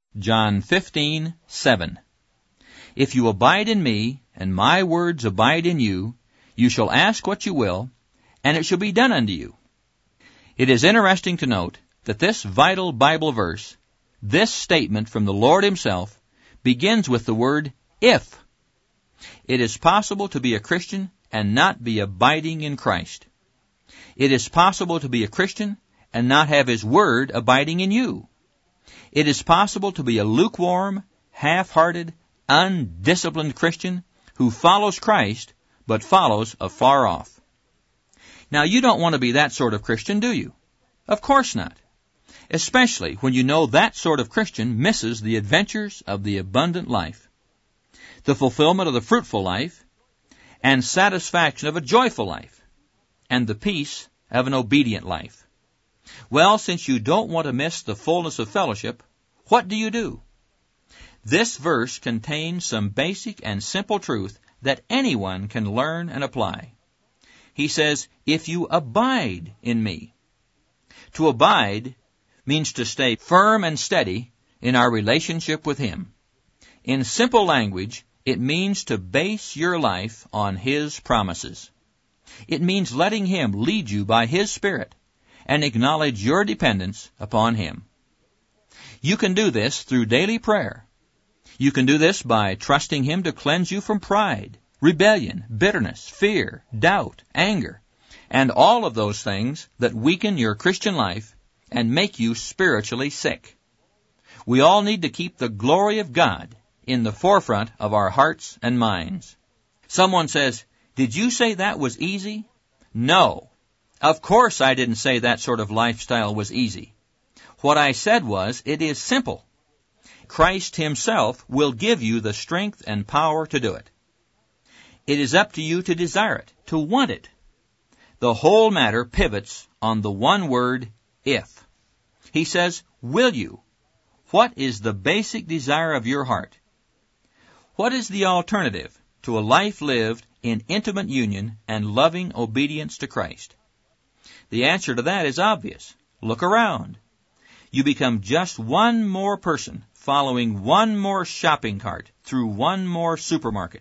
John 15:7. If you abide in me, and my words abide in you, you shall ask what you will, and it shall be done unto you. It is interesting to note that this vital Bible verse, this statement from the Lord Himself, begins with the word if. It is possible to be a Christian and not be abiding in Christ. It is possible to be a Christian and not have His Word abiding in you. It is possible to be a lukewarm, half-hearted, undisciplined Christian who follows Christ but follows afar off. Now, you don't want to be that sort of Christian, do you? Of course not. Especially when you know that sort of Christian misses the adventures of the abundant life, the fulfillment of the fruitful life, and satisfaction of a joyful life, and the peace of an obedient life. Well, since you don't want to miss the fullness of fellowship, what do? This verse contains some basic and simple truth that anyone can learn and apply. He says, if you abide in me. To abide means to stay firm and steady in our relationship with Him. In simple language, it means to base your life on His promises. It means letting Him lead you by His Spirit and acknowledge your dependence upon Him. You can do this through daily prayer. You can do this by trusting Him to cleanse you from pride, rebellion, bitterness, fear, doubt, anger, and all of those things that weaken your Christian life and make you spiritually sick. We all need to keep the glory of God in the forefront of our hearts and minds. Someone says, "Did you say that was easy?" No. Of course I didn't say that sort of lifestyle was easy. What I said was, it is simple. Christ Himself will give you the strength and power to do it. It is up to you to desire it, to want it. The whole matter pivots on the one word, if. He says, will you? What is the basic desire of your heart? What is the alternative to a life lived in intimate union and loving obedience to Christ? The answer to that is obvious. Look around. You become just one more person following one more shopping cart through one more supermarket.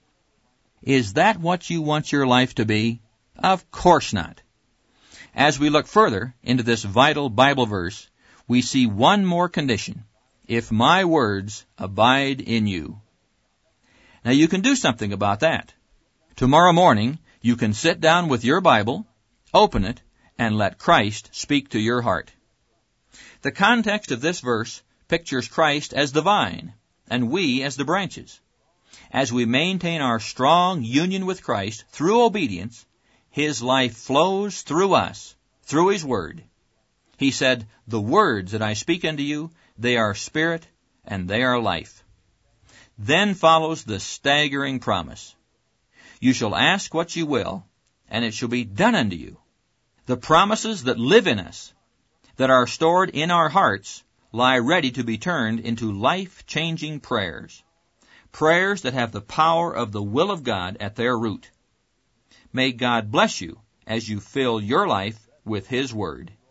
Is that what you want your life to be? Of course not. As we look further into this vital Bible verse, we see one more condition. If my words abide in you. Now you can do something about that. Tomorrow morning, you can sit down with your Bible, open it, and let Christ speak to your heart. The context of this verse pictures Christ as the vine, and we as the branches. As we maintain our strong union with Christ through obedience, His life flows through us, through His Word. He said, "The words that I speak unto you, they are spirit and they are life." Then follows the staggering promise. You shall ask what you will, and it shall be done unto you. The promises that live in us, that are stored in our hearts, lie ready to be turned into life-changing prayers. Prayers that have the power of the will of God at their root. May God bless you as you fill your life with His Word.